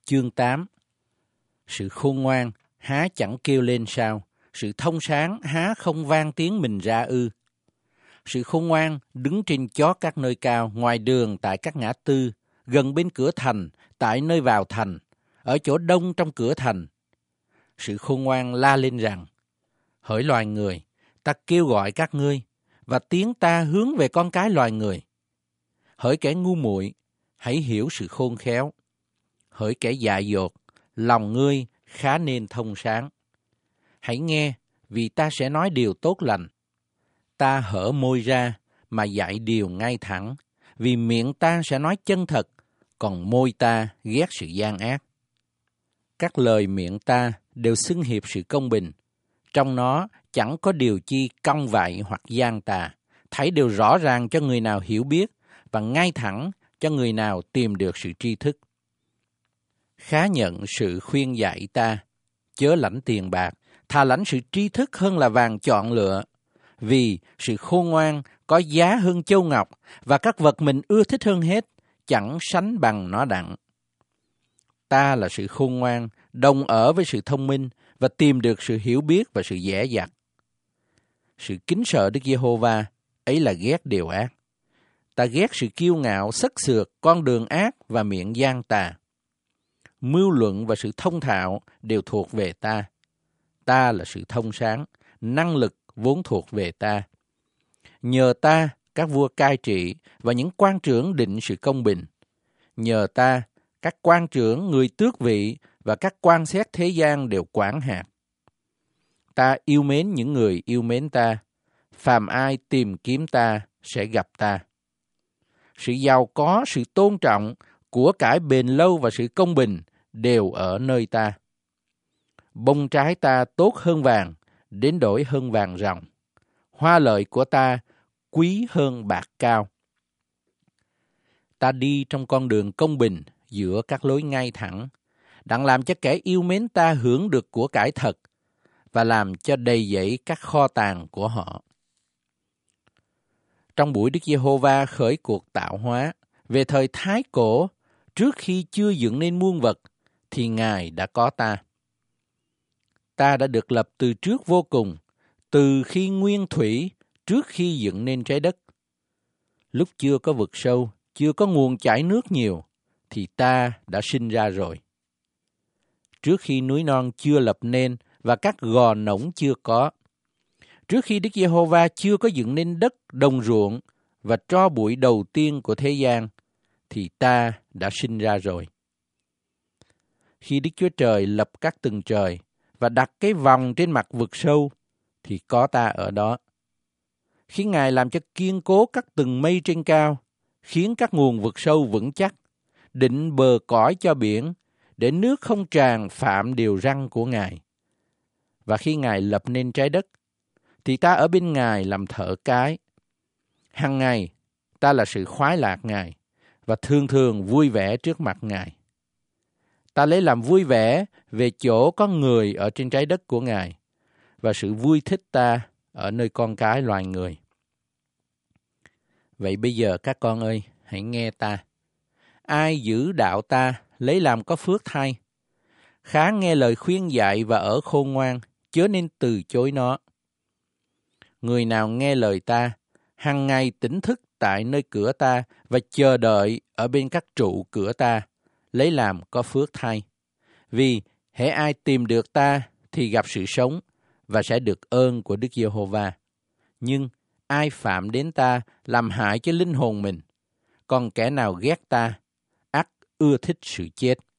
Chương 8. Sự khôn ngoan há chẳng kêu lên sao? Sự thông sáng há không vang tiếng mình ra ư? Sự khôn ngoan đứng trên chót các nơi cao, ngoài đường tại các ngã tư, gần bên cửa thành, tại nơi vào thành, ở chỗ đông trong cửa thành. Sự khôn ngoan la lên rằng: hỡi loài người, ta kêu gọi các ngươi, và tiếng ta hướng về con cái loài người. Hỡi kẻ ngu muội, hãy hiểu sự khôn khéo. Hỡi kẻ dại dột, lòng ngươi khá nên thông sáng. Hãy nghe, vì ta sẽ nói điều tốt lành. Ta hở môi ra mà dạy điều ngay thẳng, vì miệng ta sẽ nói chân thật, còn môi ta ghét sự gian ác. Các lời miệng ta đều xưng hiệp sự công bình, trong nó chẳng có điều chi cong vạy hoặc gian tà, thảy đều rõ ràng cho người nào hiểu biết, và ngay thẳng cho người nào tìm được sự tri thức. Khá nhận sự khuyên dạy ta, chớ lãnh tiền bạc, thà lãnh sự tri thức hơn là vàng chọn lựa, vì sự khôn ngoan có giá hơn châu ngọc, và các vật mình ưa thích hơn hết, chẳng sánh bằng nó đặng. Ta là sự khôn ngoan, đồng ở với sự thông minh, và tìm được sự hiểu biết và sự dẻ dặt. Sự kính sợ Đức Giê-hô-va, ấy là ghét điều ác. Ta ghét sự kiêu ngạo, xất xược, con đường ác và miệng gian tà. Mưu luận và sự thông thạo đều thuộc về ta. Ta là sự thông sáng, năng lực vốn thuộc về ta. Nhờ ta, các vua cai trị và những quan trưởng định sự công bình. Nhờ ta, các quan trưởng, người tước vị và các quan xét thế gian đều quản hạt. Ta yêu mến những người yêu mến ta. Phàm ai tìm kiếm ta sẽ gặp ta. Sự giàu có, sự tôn trọng, của cải bền lâu và sự công bình đều ở nơi ta. Bông trái ta tốt hơn vàng, đến đổi hơn vàng ròng. Hoa lợi của ta quý hơn bạc cao. Ta đi trong con đường công bình giữa các lối ngay thẳng, đặng làm cho kẻ yêu mến ta hưởng được của cải thật, và làm cho đầy dẫy các kho tàng của họ. Trong buổi Đức Giê-hô-va khởi cuộc tạo hóa, về thời Thái Cổ, trước khi chưa dựng nên muôn vật, thì Ngài đã có ta. Ta đã được lập từ trước vô cùng, từ khi nguyên thủy, trước khi dựng nên trái đất. Lúc chưa có vực sâu, chưa có nguồn chảy nước nhiều, thì ta đã sinh ra rồi. Trước khi núi non chưa lập nên và các gò nổng chưa có, trước khi Đức Giê-hô-va chưa có dựng nên đất, đồng ruộng và tro bụi đầu tiên của thế gian, thì ta đã sinh ra rồi. Khi Đức Chúa Trời lập các tầng trời và đặt cái vòng trên mặt vực sâu, thì có ta ở đó. Khi Ngài làm cho kiên cố các tầng mây trên cao, khiến các nguồn vực sâu vững chắc, định bờ cõi cho biển, để nước không tràn phạm điều răn của Ngài. Và khi Ngài lập nên trái đất, thì ta ở bên Ngài làm thợ cái. Hằng ngày, ta là sự khoái lạc Ngài, và thường thường vui vẻ trước mặt Ngài. Ta lấy làm vui vẻ về chỗ có người ở trên trái đất của Ngài, và sự vui thích ta ở nơi con cái loài người. Vậy bây giờ các con ơi, hãy nghe ta. Ai giữ đạo ta, lấy làm có phước thay. Khá nghe lời khuyên dạy và ở khôn ngoan, chớ nên từ chối nó. Người nào nghe lời ta, hằng ngày tỉnh thức tại nơi cửa ta và chờ đợi ở bên các trụ cửa ta, lấy làm có phước thay. Vì hễ ai tìm được ta thì gặp sự sống và sẽ được ơn của Đức Giê-hô-va. Nhưng ai phạm đến ta làm hại cho linh hồn mình, còn kẻ nào ghét ta, ắt ưa thích sự chết.